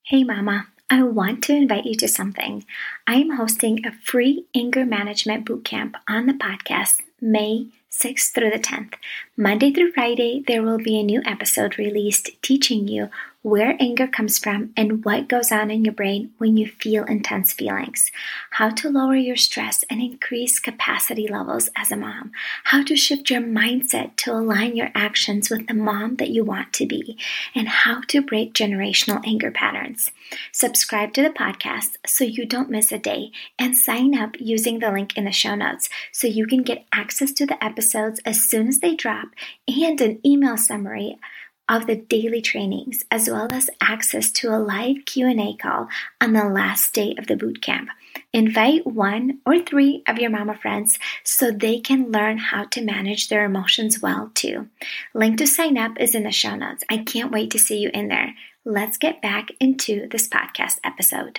Hey Mama, I want to invite you to something. I am hosting a free anger management bootcamp on the podcast May 6th through the 10th. Monday through Friday, there will be a new episode released teaching you where anger comes from and what goes on in your brain when you feel intense feelings, how to lower your stress and increase capacity levels as a mom, how to shift your mindset to align your actions with the mom that you want to be, and how to break generational anger patterns. Subscribe to the podcast so you don't miss a day and sign up using the link in the show notes so you can get access to the episodes as soon as they drop and an email summary of the daily trainings, as well as access to a live Q&A call on the last day of the bootcamp. Invite 1 or 3 of your mama friends so they can learn how to manage their emotions well too. Link to sign up is in the show notes. I can't wait to see you in there. Let's get back into this podcast episode.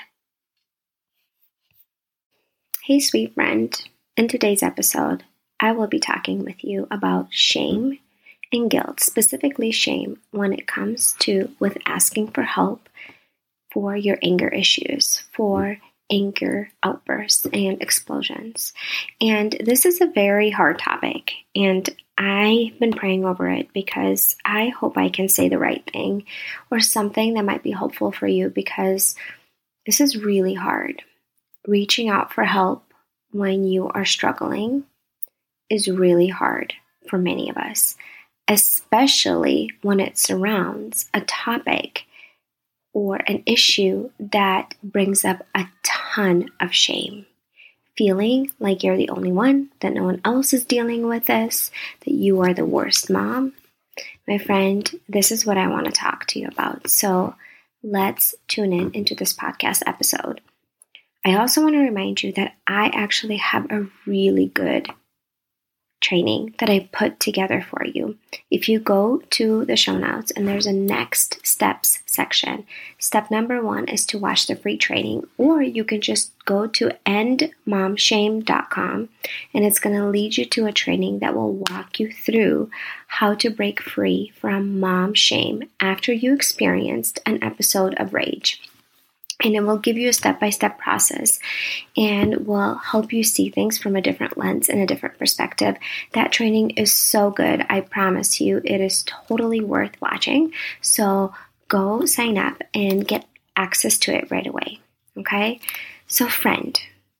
Hey sweet friend, in today's episode, I will be talking with you about shame and guilt, specifically shame when it comes to with asking for help for your anger issues, for anger outbursts and explosions. And this is a very hard topic, and I've been praying over it because I hope I can say the right thing or something that might be helpful for you, because this is really hard. Reaching out for help when you are struggling is really hard for many of us, especially when it surrounds a topic or an issue that brings up a ton of shame. Feeling like you're the only one, that no one else is dealing with this, that you are the worst mom. My friend, this is what I want to talk to you about. So let's tune into this podcast episode. I also want to remind you that I actually have a really good training that I put together for you. If you go to the show notes and there's a next steps section, step number 1 is to watch the free training, or you can just go to endmomshame.com and it's going to lead you to a training that will walk you through how to break free from mom shame after you experienced an episode of rage. And it will give you a step-by-step process and will help you see things from a different lens and a different perspective. That training is so good. I promise you, it is totally worth watching. So go sign up and get access to it right away. Okay? So friend,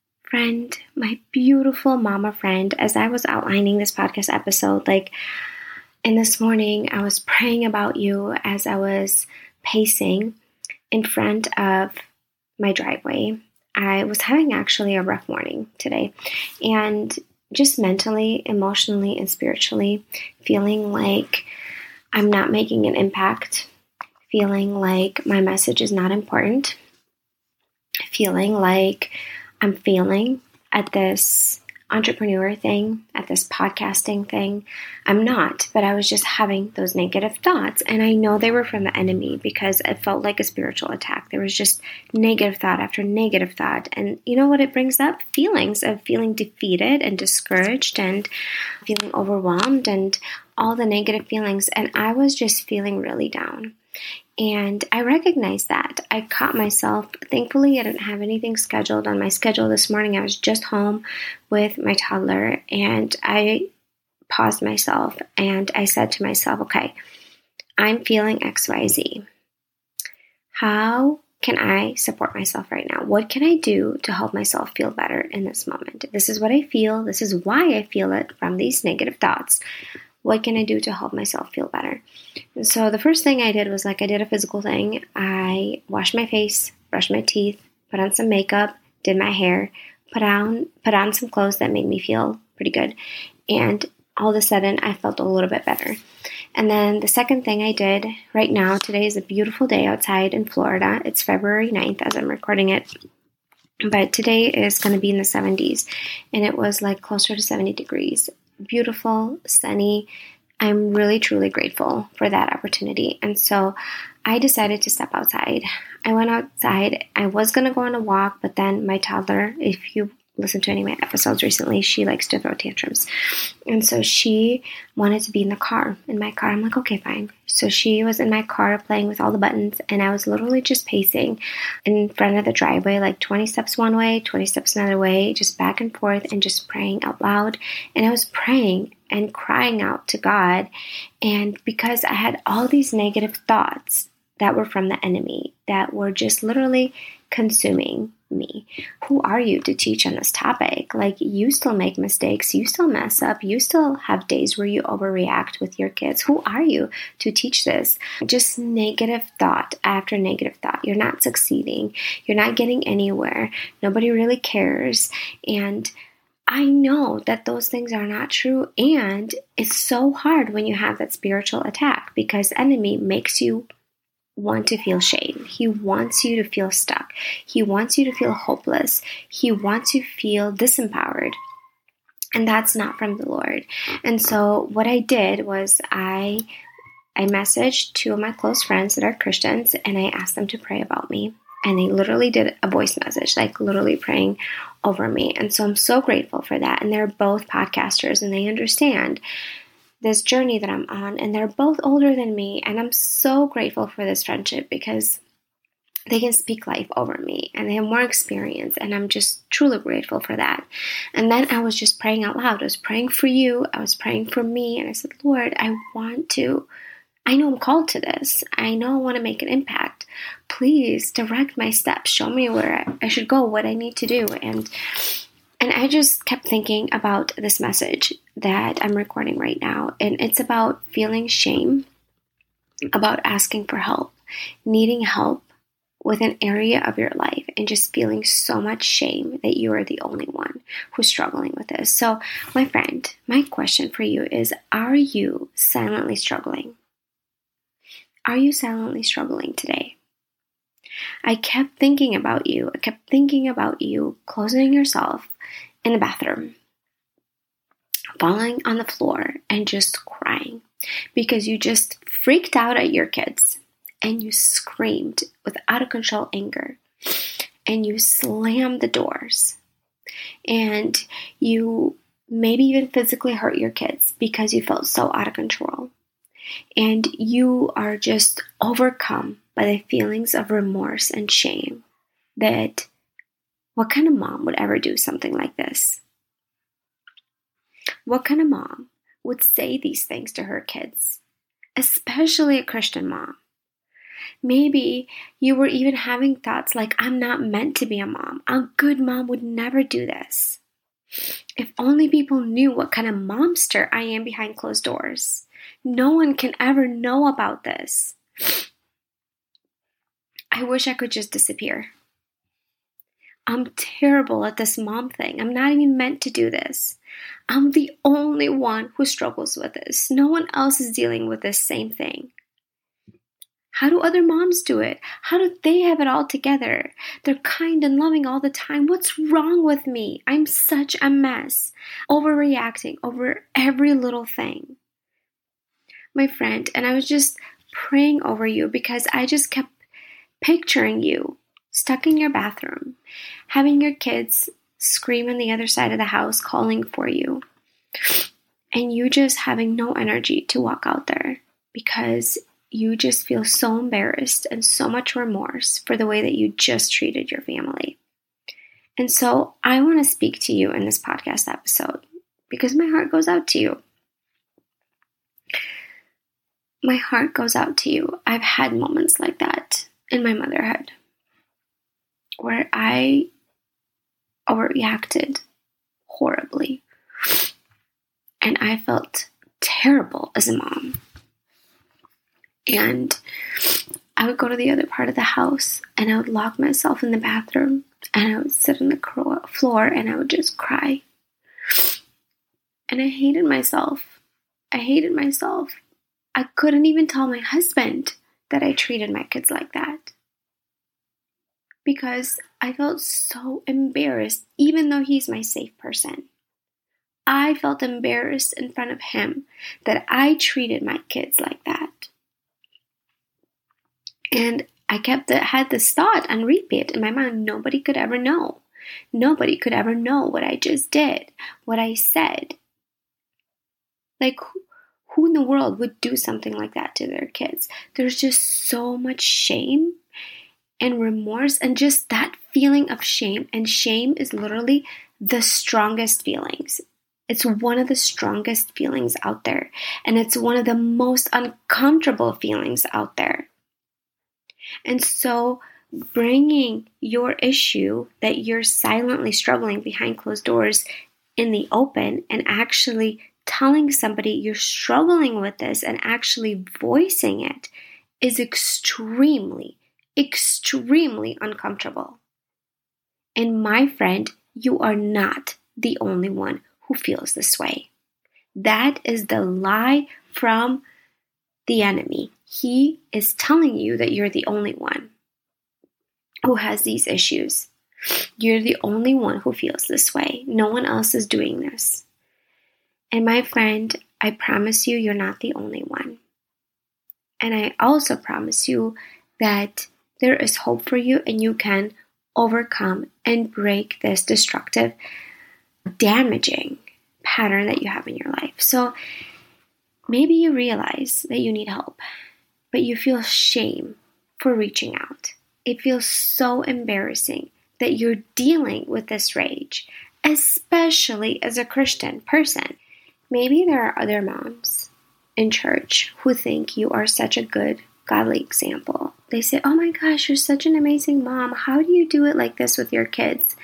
my beautiful mama friend, as I was outlining this podcast episode, and this morning I was praying about you as I was pacing in front of my driveway. I was having actually a rough morning today, and just mentally, emotionally, and spiritually feeling like I'm not making an impact, feeling like my message is not important, feeling like I'm failing at this entrepreneur thing, at this podcasting thing. I'm not, but I was just having those negative thoughts. And I know they were from the enemy because it felt like a spiritual attack. There was just negative thought after negative thought. And you know what it brings up? Feelings of feeling defeated and discouraged and feeling overwhelmed and all the negative feelings. And I was just feeling really down. And I recognized that. I caught myself. Thankfully, I didn't have anything scheduled on my schedule this morning. I was just home with my toddler, and I paused myself and I said to myself, okay, I'm feeling XYZ. How can I support myself right now? What can I do to help myself feel better in this moment? This is what I feel. This is why I feel it from these negative thoughts. What can I do to help myself feel better? And so the first thing I did was I did a physical thing. I washed my face, brushed my teeth, put on some makeup, did my hair, put on some clothes that made me feel pretty good. And all of a sudden, I felt a little bit better. And then the second thing I did right now, today is a beautiful day outside in Florida. It's February 9th as I'm recording it. But today is going to be in the 70s. And it was closer to 70 degrees. Beautiful, sunny. I'm really, truly grateful for that opportunity. And so I decided to step outside. I went outside. I was going to go on a walk, but then my toddler, if you listened to any of my episodes recently, she likes to throw tantrums. And so she wanted to be in my car. I'm like, okay, fine. So she was in my car playing with all the buttons, and I was literally just pacing in front of the driveway, like 20 steps one way, 20 steps another way, just back and forth, and just praying out loud. And I was praying and crying out to God. And because I had all these negative thoughts that were from the enemy, that were just literally consuming me. Who are you to teach on this topic? Like, you still make mistakes, you still mess up, you still have days where you overreact with your kids. Who are you to teach this? Just negative thought after negative thought. You're not succeeding. You're not getting anywhere. Nobody really cares. And I know that those things are not true, and it's so hard when you have that spiritual attack, because the enemy makes you want to feel shame. He wants you to feel stuck. He wants you to feel hopeless. He wants you to feel disempowered. And that's not from the Lord. And so what I did was I messaged two of my close friends that are Christians, and I asked them to pray about me. And they literally did a voice message, like literally praying over me. And so I'm so grateful for that. And they're both podcasters, and they understand this journey that I'm on, and they're both older than me, and I'm so grateful for this friendship because they can speak life over me and they have more experience, and I'm just truly grateful for that. And then I was just praying out loud. I was praying for you, I was praying for me, and I said, Lord, I know I'm called to this. I know I want to make an impact. Please direct my steps. Show me where I should go, what I need to do. And I just kept thinking about this message that I'm recording right now. And it's about feeling shame, about asking for help, needing help with an area of your life, and just feeling so much shame that you are the only one who's struggling with this. So, my friend, my question for you is, are you silently struggling? Are you silently struggling today? I kept thinking about you. I kept thinking about you closing yourself in the bathroom, falling on the floor and just crying because you just freaked out at your kids, and you screamed with out of control anger, and you slammed the doors, and you maybe even physically hurt your kids because you felt so out of control. And you are just overcome by the feelings of remorse and shame that what kind of mom would ever do something like this? What kind of mom would say these things to her kids, especially a Christian mom? Maybe you were even having thoughts like, I'm not meant to be a mom. A good mom would never do this. If only people knew what kind of momster I am behind closed doors. No one can ever know about this. I wish I could just disappear. I'm terrible at this mom thing. I'm not even meant to do this. I'm the only one who struggles with this. No one else is dealing with this same thing. How do other moms do it? How do they have it all together? They're kind and loving all the time. What's wrong with me? I'm such a mess. Overreacting over every little thing. My friend, and I was just praying over you because I just kept picturing you stuck in your bathroom, having your kids scream on the other side of the house calling for you, and you just having no energy to walk out there because you just feel so embarrassed and so much remorse for the way that you just treated your family. And so I want to speak to you in this podcast episode because my heart goes out to you. My heart goes out to you. I've had moments like that in my motherhood where I overreacted horribly, and I felt terrible as a mom. And I would go to the other part of the house, and I would lock myself in the bathroom, and I would sit on the floor, and I would just cry. And I hated myself. I hated myself. I couldn't even tell my husband that I treated my kids like that because I felt so embarrassed, even though he's my safe person. I felt embarrassed in front of him that I treated my kids like that. And I had this thought on repeat in my mind, nobody could ever know. Nobody could ever know what I just did, what I said. Like, who in the world would do something like that to their kids? There's just so much shame and remorse, and just that feeling of shame. And shame is literally the strongest feelings. It's one of the strongest feelings out there. And it's one of the most uncomfortable feelings out there. And so bringing your issue that you're silently struggling behind closed doors in the open, and actually telling somebody you're struggling with this and actually voicing it, is extremely, extremely uncomfortable. And my friend, you are not the only one who feels this way. That is the lie from the enemy. He is telling you that you're the only one who has these issues. You're the only one who feels this way. No one else is doing this. And my friend, I promise you, you're not the only one. And I also promise you that there is hope for you, and you can overcome and break this destructive, damaging pattern that you have in your life. So maybe you realize that you need help, but you feel shame for reaching out. It feels so embarrassing that you're dealing with this rage, especially as a Christian person. Maybe there are other moms in church who think you are such a good, godly example. They say, oh my gosh, you're such an amazing mom. How do you do it like this with your kids?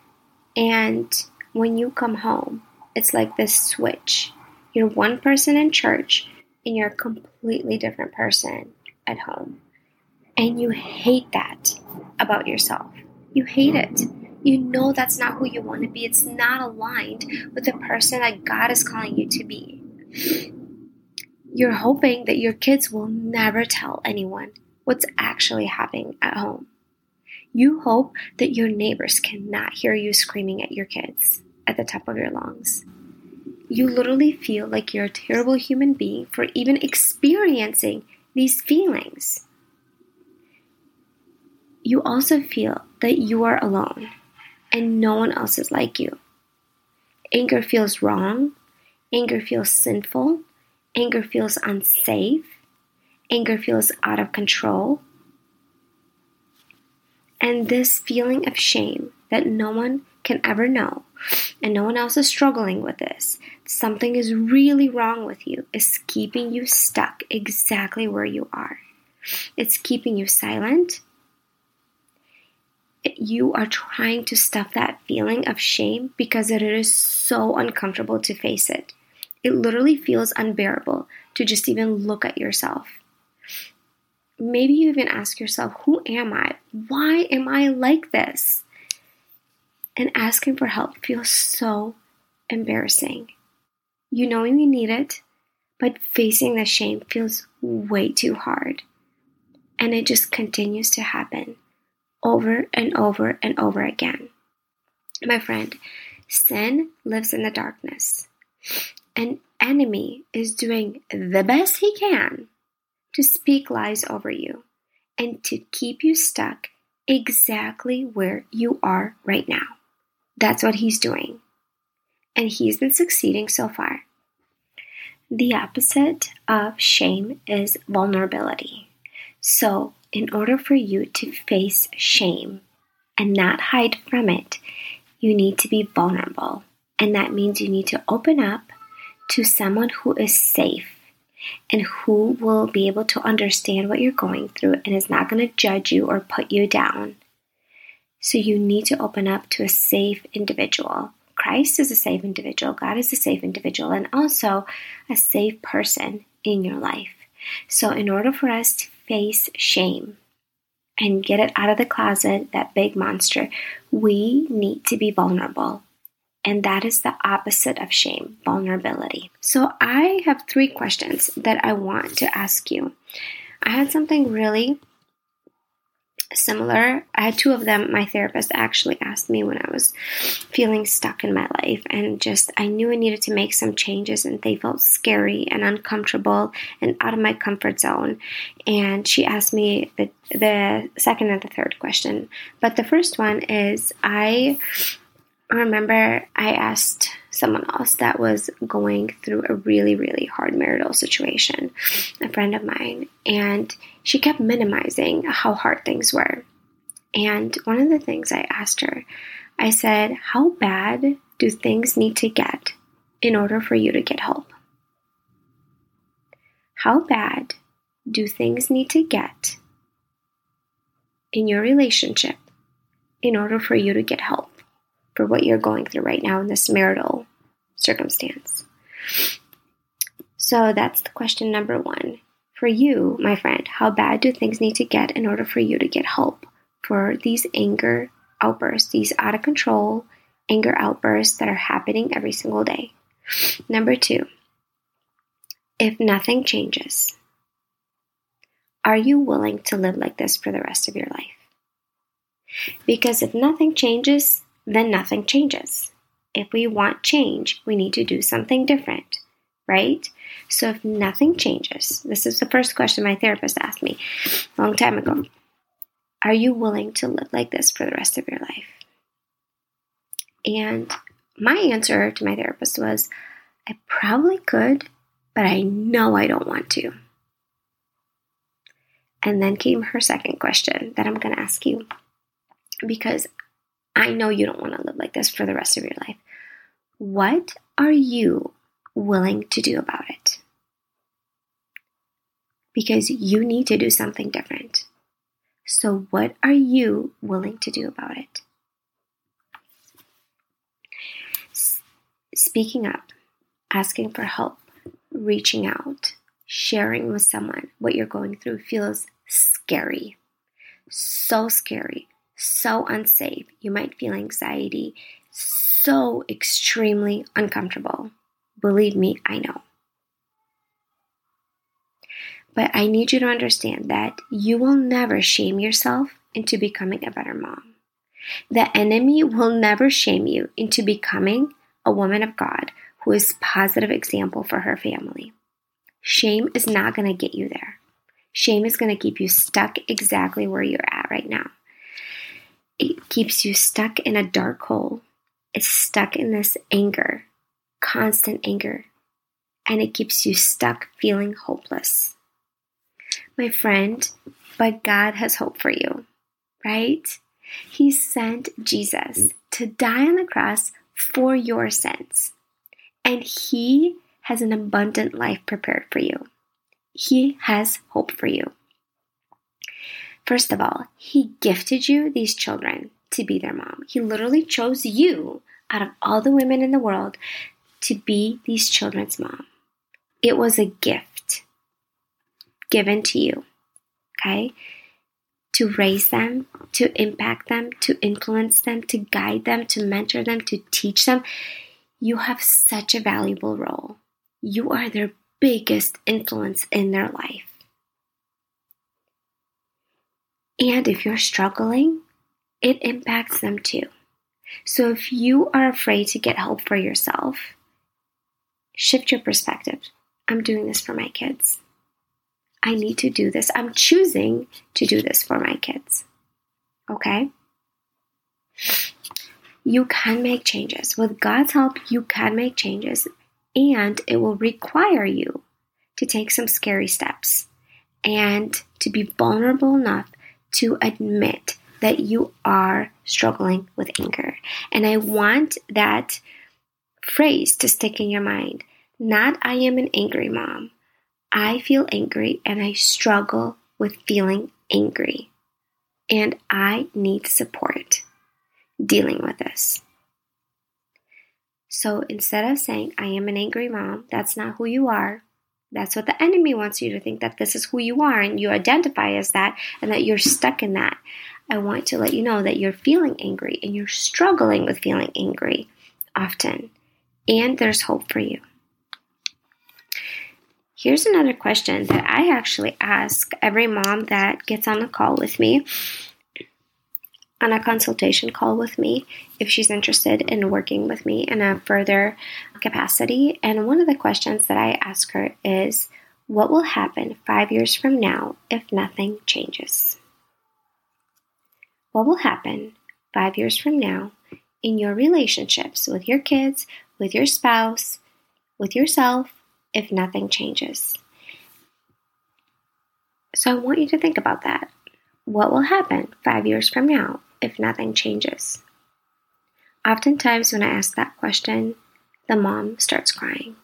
And when you come home, it's like this switch. You're one person in church, and you're a completely different person at home. And you hate that about yourself. You hate it. You know that's not who you want to be. It's not aligned with the person that God is calling you to be. You're hoping that your kids will never tell anyone what's actually happening at home. You hope that your neighbors cannot hear you screaming at your kids at the top of your lungs. You literally feel like you're a terrible human being for even experiencing these feelings. You also feel that you are alone and no one else is like you. Anger feels wrong. Anger feels sinful. Anger feels unsafe. Anger feels out of control. And this feeling of shame that no one can ever know, and no one else is struggling with this, something is really wrong with you, is keeping you stuck exactly where you are. It's keeping you silent. You are trying to stuff that feeling of shame because it is so uncomfortable to face it. It literally feels unbearable to just even look at yourself. Maybe you even ask yourself, who am I? Why am I like this? And asking for help feels so embarrassing. You know you need it, but facing the shame feels way too hard. And it just continues to happen over and over and over again. My friend, sin lives in the darkness. An enemy is doing the best he can to speak lies over you and to keep you stuck exactly where you are right now. That's what he's doing. And he's been succeeding so far. The opposite of shame is vulnerability. So, in order for you to face shame and not hide from it, you need to be vulnerable. And that means you need to open up to someone who is safe and who will be able to understand what you're going through and is not going to judge you or put you down. So you need to open up to a safe individual. Christ is a safe individual. God is a safe individual, and also a safe person in your life. So in order for us to face shame and get it out of the closet, that big monster, we need to be vulnerable. And that is the opposite of shame, vulnerability. So I have 3 questions that I want to ask you. I had something really similar. I had two of them. My therapist actually asked me when I was feeling stuck in my life, and I knew I needed to make some changes, and they felt scary and uncomfortable and out of my comfort zone. And she asked me the second and the third question. But the first one is, I remember I asked someone else that was going through a really, really hard marital situation, a friend of mine, and she kept minimizing how hard things were. And one of the things I asked her, I said, how bad do things need to get in order for you to get help? How bad do things need to get in your relationship in order for you to get help for what you're going through right now in this marital circumstance? So that's the question number one. For you, my friend, how bad do things need to get in order for you to get help for these anger outbursts, these out of control anger outbursts that are happening every single day? Number two, if nothing changes, are you willing to live like this for the rest of your life? Because if nothing changes, then nothing changes. If we want change, we need to do something different, right? So if nothing changes, this is the first question my therapist asked me a long time ago. Are you willing to live like this for the rest of your life? And my answer to my therapist was, I probably could, but I know I don't want to. And then came her second question that I'm going to ask you, because I know you don't want to live like this for the rest of your life. What are you willing to do about it? Because you need to do something different. So what are you willing to do about it? Speaking up, asking for help, reaching out, sharing with someone what you're going through feels scary. So scary. So unsafe. You might feel anxiety. So extremely uncomfortable. Believe me, I know. But I need you to understand that you will never shame yourself into becoming a better mom. The enemy will never shame you into becoming a woman of God who is a positive example for her family. Shame is not going to get you there. Shame is going to keep you stuck exactly where you're at right now. It keeps you stuck in a dark hole. It's stuck in this anger, constant anger, and it keeps you stuck feeling hopeless. My friend, but God has hope for you, right? He sent Jesus to die on the cross for your sins, and He has an abundant life prepared for you. He has hope for you. First of all, He gifted you these children to be their mom. He literally chose you out of all the women in the world to be these children's mom. It was a gift given to you, okay? To raise them, to impact them, to influence them, to guide them, to mentor them, to teach them. You have such a valuable role. You are their biggest influence in their life. And if you're struggling, it impacts them too. So if you are afraid to get help for yourself, shift your perspective. I'm doing this for my kids. I need to do this. I'm choosing to do this for my kids. Okay? You can make changes. With God's help, you can make changes, and it will require you to take some scary steps and to be vulnerable enough to admit that you are struggling with anger. And I want that phrase to stick in your mind. Not, I am an angry mom. I feel angry and I struggle with feeling angry. And I need support dealing with this. So instead of saying, I am an angry mom, that's not who you are. That's what the enemy wants you to think, that this is who you are, and you identify as that, and that you're stuck in that. I want to let you know that you're feeling angry, and you're struggling with feeling angry often, and there's hope for you. Here's another question that I actually ask every mom that gets on the call with me. on a consultation call with me if she's interested in working with me in a further capacity. And one of the questions that I ask her is, what will happen 5 years from now if nothing changes? What will happen 5 years from now in your relationships with your kids, with your spouse, with yourself, if nothing changes? So I want you to think about that. What will happen 5 years from now if nothing changes? Oftentimes when I ask that question, the mom starts crying.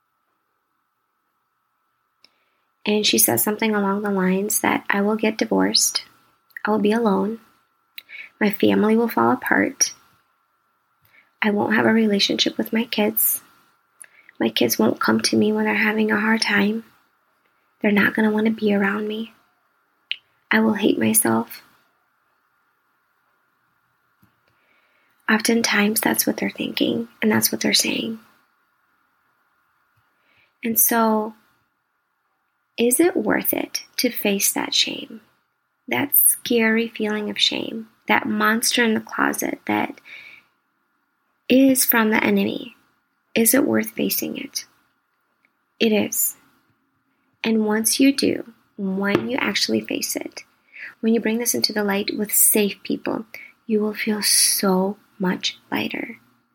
And she says something along the lines that I will get divorced, I will be alone, my family will fall apart, I won't have a relationship with my kids won't come to me when they're having a hard time, they're not going to want to be around me, I will hate myself. Oftentimes that's what they're thinking and that's what they're saying. And so, is it worth it to face that shame? That scary feeling of shame, that monster in the closet that is from the enemy. Is it worth facing it? It is. And once you do, when you actually face it, when you bring this into the light with safe people, you will feel so much lighter.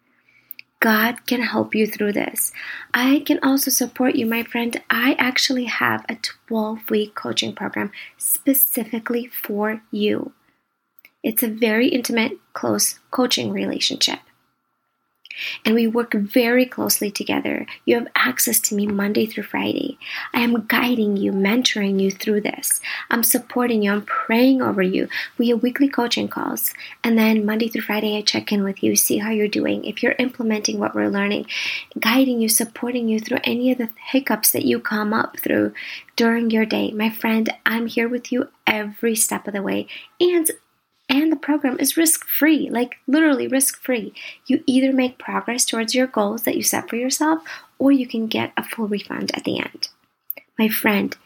God can help you through this. I can also support you, my friend. I actually have a 12-week coaching program specifically for you. It's a very intimate, close coaching relationship. And we work very closely together. You have access to me Monday through Friday. I am guiding you, mentoring you through this. I'm supporting you. I'm praying over you. We have weekly coaching calls. And then Monday through Friday, I check in with you, see how you're doing. If you're implementing what we're learning, guiding you, supporting you through any of the hiccups that you come up through during your day. My friend, I'm here with you every step of the way. And the program is risk-free, like literally risk-free. You either make progress towards your goals that you set for yourself, or you can get a full refund at the end. My friend,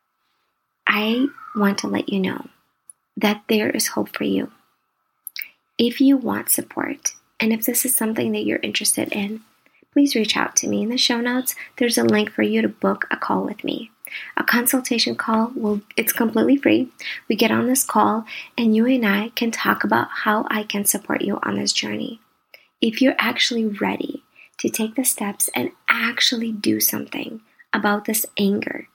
I want to let you know that there is hope for you. If you want support, and if this is something that you're interested in, please reach out to me. In the show notes, there's a link for you to book a call with me. A consultation call, it's completely free. We get on this call and you and I can talk about how I can support you on this journey. If you're actually ready to take the steps and actually do something about this anger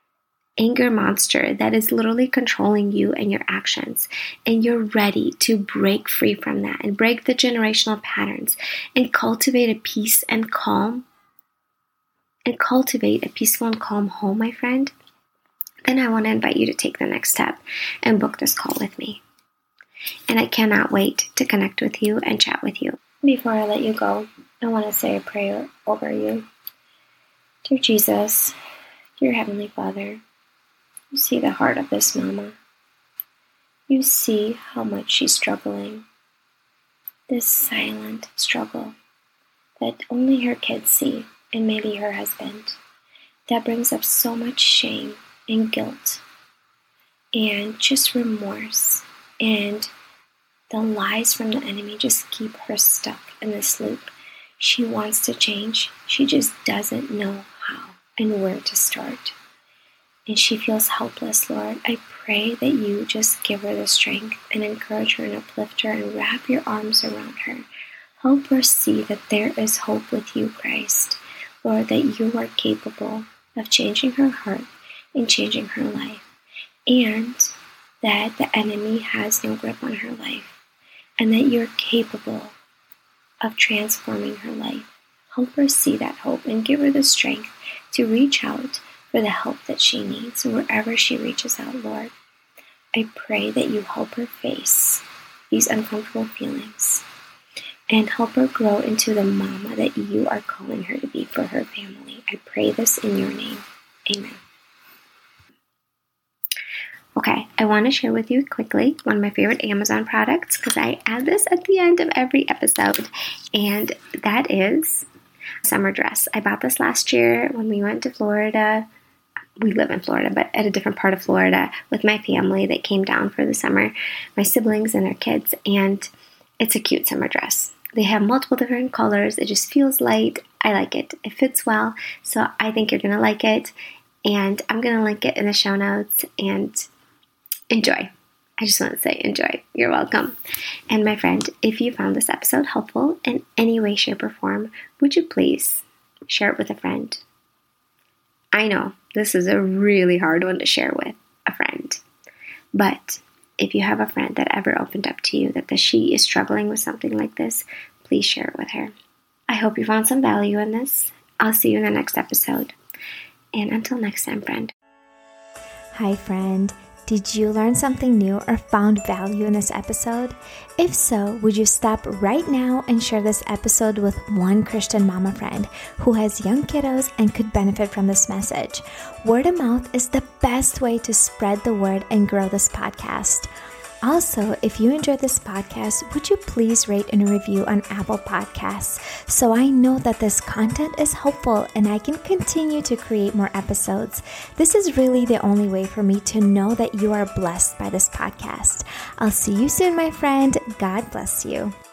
monster that is literally controlling you and your actions, and you're ready to break free from that and break the generational patterns and cultivate a peace and calm, and cultivate a peaceful and calm home, my friend, then I want to invite you to take the next step and book this call with me. And I cannot wait to connect with you and chat with you. Before I let you go, I want to say a prayer over you. Dear Jesus, dear Heavenly Father, you see the heart of this mama. You see how much she's struggling. This silent struggle that only her kids see, and maybe her husband, that brings up so much shame and guilt and just remorse, and the lies from the enemy just keep her stuck in this loop. She wants to change, she just doesn't know how and where to start, and she feels helpless. Lord, I pray that you just give her the strength and encourage her and uplift her and wrap your arms around her. Help her see that there is hope with you, Christ. Lord, that you are capable of changing her heart and changing her life, and that the enemy has no grip on her life, and that you're capable of transforming her life. Help her see that hope and give her the strength to reach out for the help that she needs wherever she reaches out, Lord. I pray that you help her face these uncomfortable feelings and help her grow into the mama that you are calling her to be for her family. I pray this in your name. Amen. Okay, I want to share with you quickly one of my favorite Amazon products, because I add this at the end of every episode, and that is a summer dress. I bought this last year when we went to Florida we live in Florida, but at a different part of Florida with my family that came down for the summer, my siblings and their kids, and it's a cute summer dress. They have multiple different colors. It just feels light. I like it. It fits well, so I think you're going to like it, and I'm going to link it in the show notes, and enjoy. I just want to say enjoy. You're welcome. And my friend, if you found this episode helpful in any way, shape, or form, would you please share it with a friend? I know this is a really hard one to share with a friend, but if you have a friend that ever opened up to you that she is struggling with something like this, please share it with her. I hope you found some value in this. I'll see you in the next episode. And until next time, friend. Hi, friend. Did you learn something new or found value in this episode? If so, would you stop right now and share this episode with one Christian mama friend who has young kiddos and could benefit from this message? Word of mouth is the best way to spread the word and grow this podcast. Also, if you enjoyed this podcast, would you please rate and review on Apple Podcasts so I know that this content is helpful and I can continue to create more episodes. This is really the only way for me to know that you are blessed by this podcast. I'll see you soon, my friend. God bless you.